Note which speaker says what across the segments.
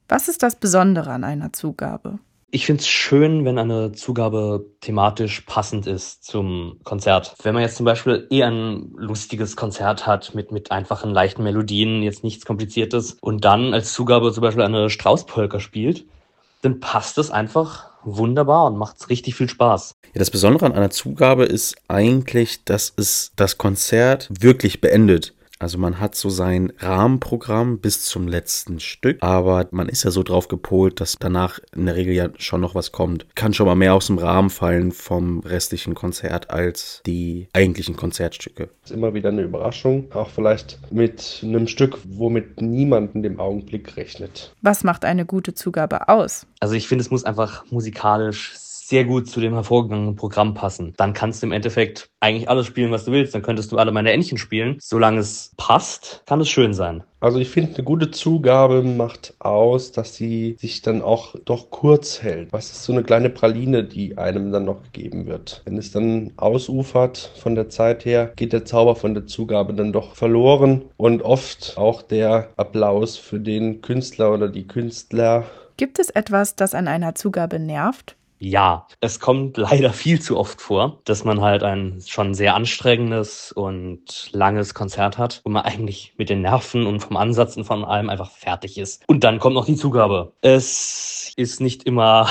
Speaker 1: Was ist das Besondere an einer Zugabe?
Speaker 2: Ich finde es schön, wenn eine Zugabe thematisch passend ist zum Konzert. Wenn man jetzt zum Beispiel eher ein lustiges Konzert hat mit einfachen, leichten Melodien, jetzt nichts Kompliziertes, und dann als Zugabe zum Beispiel eine Straußpolka spielt, dann passt es einfach wunderbar und macht richtig viel Spaß.
Speaker 3: Ja, das Besondere an einer Zugabe ist eigentlich, dass es das Konzert wirklich beendet. Also man hat so sein Rahmenprogramm bis zum letzten Stück, aber man ist ja so drauf gepolt, dass danach in der Regel ja schon noch was kommt. Kann schon mal mehr aus dem Rahmen fallen vom restlichen Konzert als die eigentlichen Konzertstücke.
Speaker 4: Ist immer wieder eine Überraschung, auch vielleicht mit einem Stück, womit niemand in dem Augenblick rechnet.
Speaker 1: Was macht eine gute Zugabe aus?
Speaker 2: Also ich finde, es muss einfach musikalisch sehr gut zu dem hervorgegangenen Programm passen. Dann kannst du im Endeffekt eigentlich alles spielen, was du willst. Dann könntest du alle meine Entchen spielen. Solange es passt, kann es schön sein.
Speaker 4: Also ich finde, eine gute Zugabe macht aus, dass sie sich dann auch doch kurz hält. Was ist so eine kleine Praline, die einem dann noch gegeben wird? Wenn es dann ausufert von der Zeit her, geht der Zauber von der Zugabe dann doch verloren und oft auch der Applaus für den Künstler oder die Künstler.
Speaker 1: Gibt es etwas, das an einer Zugabe nervt?
Speaker 2: Ja, es kommt leider viel zu oft vor, dass man halt ein schon sehr anstrengendes und langes Konzert hat, wo man eigentlich mit den Nerven und vom Ansatz und von allem einfach fertig ist. Und dann kommt noch die Zugabe. Es ist nicht immer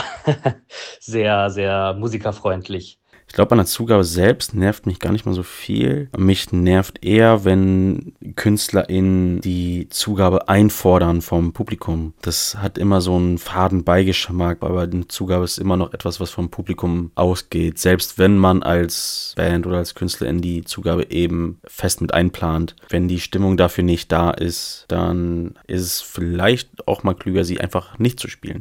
Speaker 2: sehr, sehr musikerfreundlich.
Speaker 3: Ich glaube, an der Zugabe selbst nervt mich gar nicht mal so viel. Mich nervt eher, wenn KünstlerInnen die Zugabe einfordern vom Publikum. Das hat immer so einen faden Beigeschmack, aber eine Zugabe ist immer noch etwas, was vom Publikum ausgeht. Selbst wenn man als Band oder als KünstlerIn die Zugabe eben fest mit einplant. Wenn die Stimmung dafür nicht da ist, dann ist es vielleicht auch mal klüger, sie einfach nicht zu spielen.